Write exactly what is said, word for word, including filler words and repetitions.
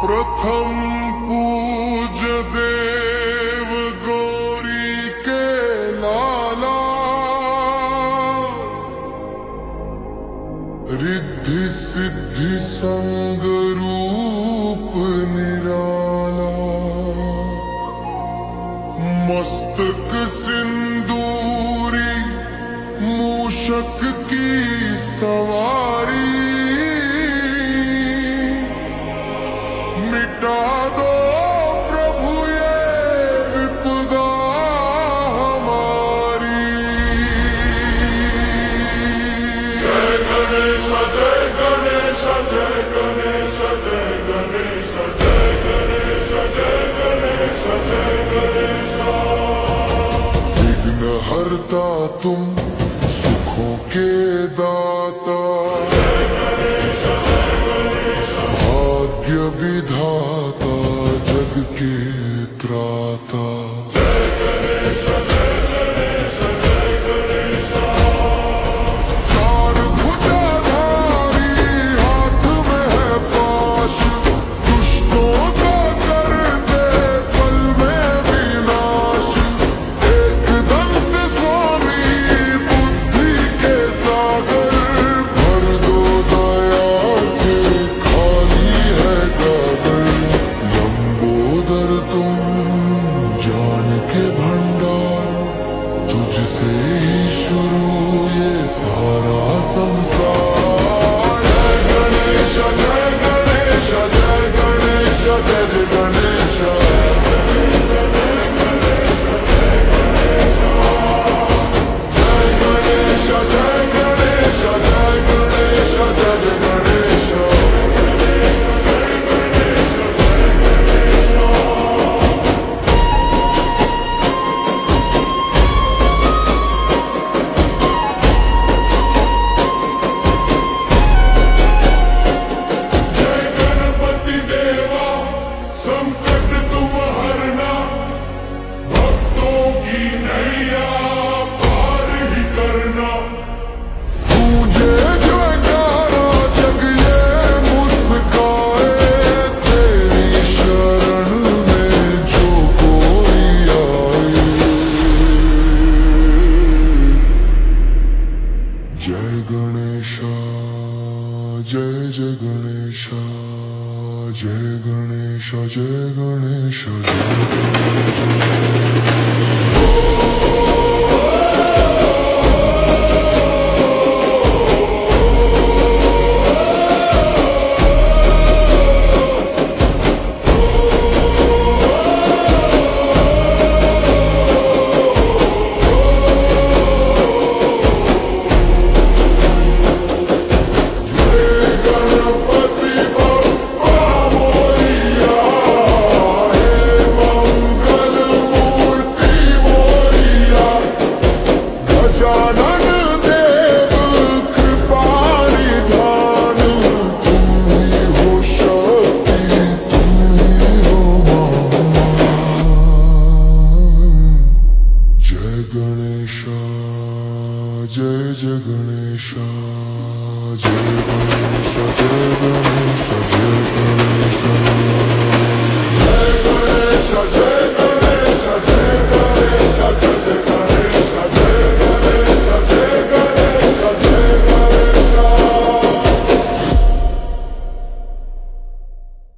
प्रथम पूज देव गौरी के लाला, रिद्धि सिद्धि संग रूप निराला। मस्तक सिंदूरी मूषक की सवारी, मिटा दो प्रभु ये विपदा हमारी। जय गणेश जय गणेश जय गणेश जय गणेश जय गणेश जय गणेश जय गणेश। विघ्न हरता तुम सुखों के दाता, भाग्य विधाता जग के त्राता। जय गणेश जय गणेश जय गणेश। चार भुजाधारी हाथ में है पाश, दुष्टों का कर दे पल में विनाश। एक दंत स्वामी बुद्धि के सागर, भर दो दया से खाली है गागर। लंबोदर तुम ज्ञान के भंडार, तुझसे ही शुरू ये सारा संसार। जय गणेश जय गणेश जय गणेश जय गणेश। जय गणेश जय गणेश जय गणेश जय गणेश। जय गणपति देवा संकट तुम हरना, भक्तों की नैया पार ही करना। तुझे जयकारा जग ये मुस्काए, तेरी शरण में जो कोई आए। जय गणेशा जय जय गणेशा, जय गणेशा जय गणेशा जय गणपति बप्पा मोरिया, हे मंगल मूर्ति मोरिया। गजानन देव कृपा निधान, तुम ही हो शक्ति तुम ही हो महान। जय गणेशा जय जय गणेशा, जय गणेश जय गणेश।